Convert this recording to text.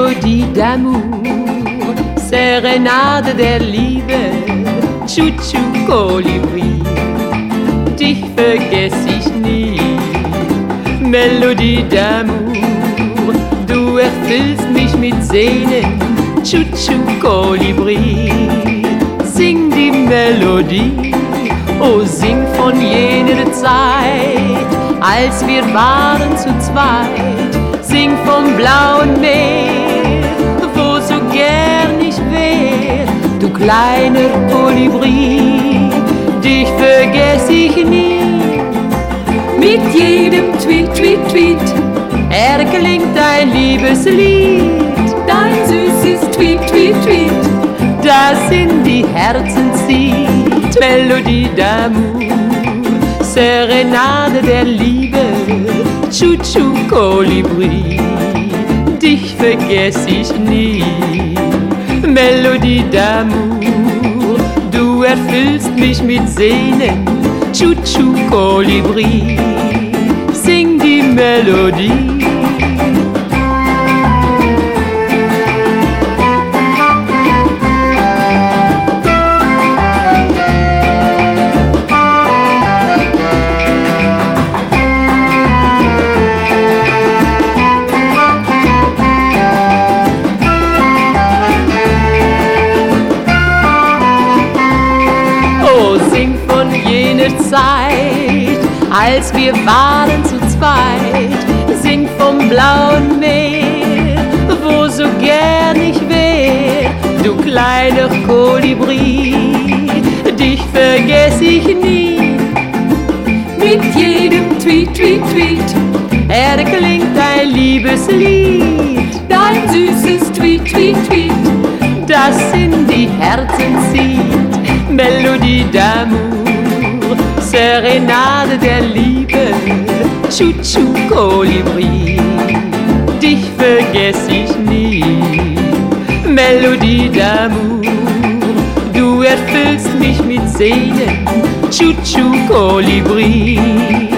Melodie d'amour, Serenade der Liebe, Chouchou Kolibri, dich vergess ich nie. Melodie d'amour, du erfüllst mich mit Sehnen, Chouchou Kolibri, sing die Melodie, oh sing von jener Zeit, als wir waren zu zweit, sing vom blauen Meer, wo so gern ich wär, du kleiner Kolibri, dich vergess ich nie. Mit jedem Tweet, Tweet, Tweet erklingt ein Liebeslied, dein süßes Tweet, Tweet, Tweet, das in die Herzen zieht. Melodie d'amour, Serenade der Liebe, Chouchou Kolibri, dich vergess ich nie. Melodie d'amour, du erfüllst mich mit Sehnen, Chouchou Kolibri, sing die Melodie. Sing von jener Zeit, als wir waren zu zweit. Sing vom blauen Meer, wo so gern ich wär, du kleiner Kolibri, dich vergess ich nie. Mit jedem Tweet, Tweet, Tweet erklingt ein Liebeslied, dein süßes Tweet, Tweet, Tweet, das in die Herzen zieht. Melodie d'amour, Serenade der Liebe, Chouchou Kolibri, dich vergess ich nie. Melodie d'amour, du erfüllst mich mit Sehnen, Chouchou Kolibri,